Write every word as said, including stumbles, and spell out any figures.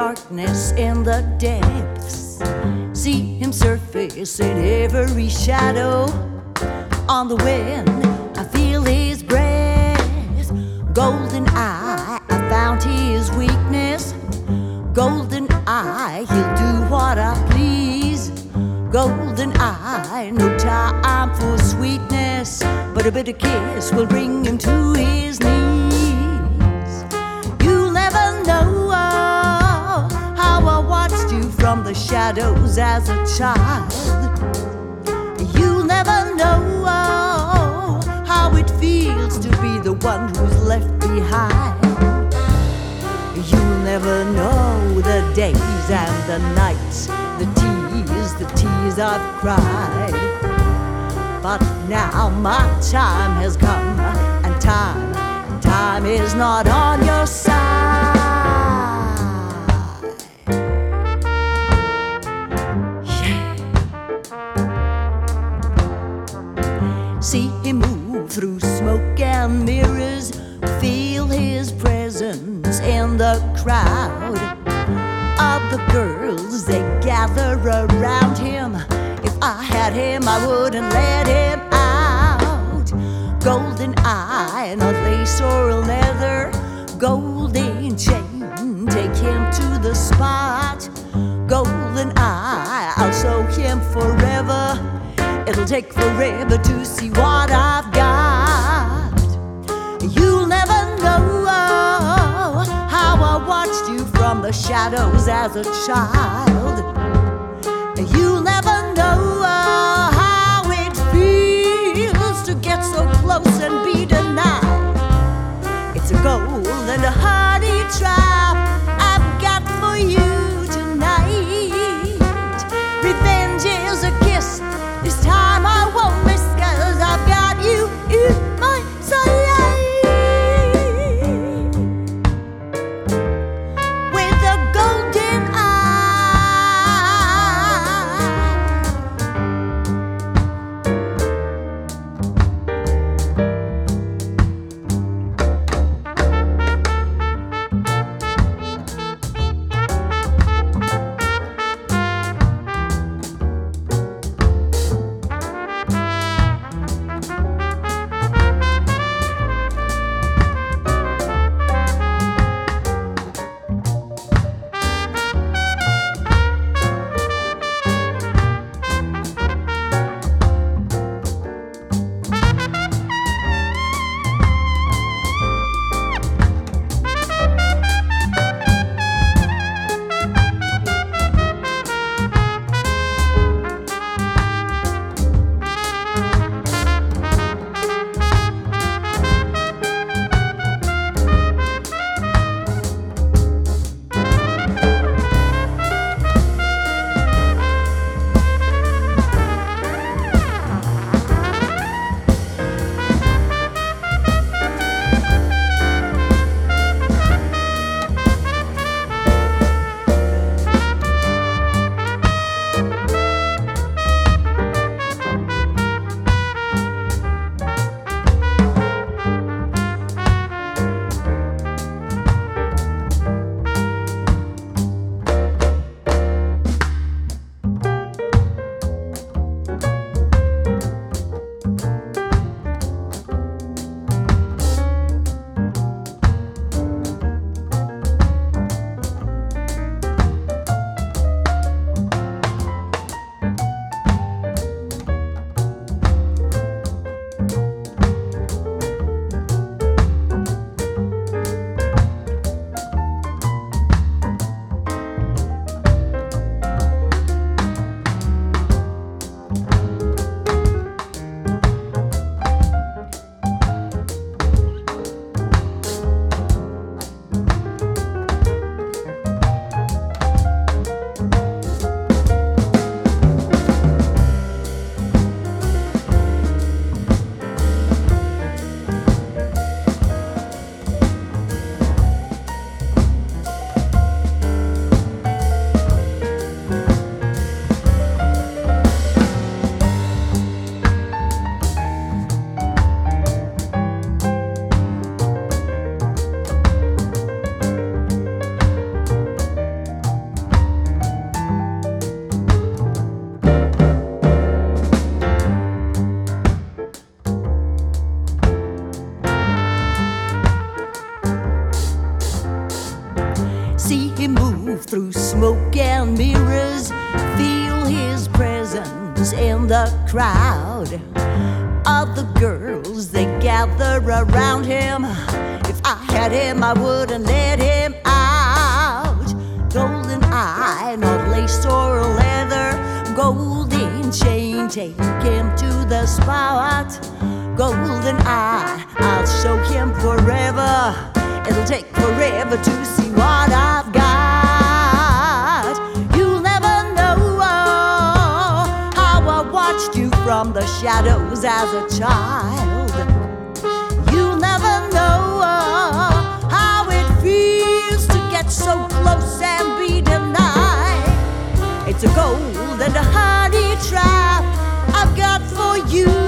darkness in the depths. See him surface in every shadow. On the wind, I feel his breath. Golden eye, I found his weakness. Golden eye, he'll do what I please. Golden eye, no time for sweetness, but a bitter kiss will bring him to his knees. You'll never know how I watched you from the shadows as a child. You'll never know how it feels to be the one who's left behind. You'll never know the days and the nights, the tears, the tears I've cried. But now my time has come, and time, time is not on your side. Yeah. See him move through smoke and mirrors, feel his presence in the crowd. Other girls, they gather around him. If I had him, I wouldn't let him out. Golden eye, not lace or leather. Golden chain, take him to the spot. Golden eye, I'll show him forever. It'll take forever to see what I've got. You'll never know how I watched you from the shadows as a child. You'll never know how it feels to get so close and be denied. It's a golden honey trap I've got for you tonight. Revenge is a kiss, this time I won't miss, 'cause I've got you in my sight. With a golden eye, through smoke and mirrors, feel his presence in the crowd. Other girls, they gather around him. If I had him, I wouldn't let him out. Golden eye, not lace or leather, golden chain, take him to the spot. Golden eye, I'll show him forever. It'll take forever to see what I've got. You'll never know how I watched you from the shadows as a child. You'll never know how it feels to get so close and be denied. It's a gold and a honey trap I've got for you.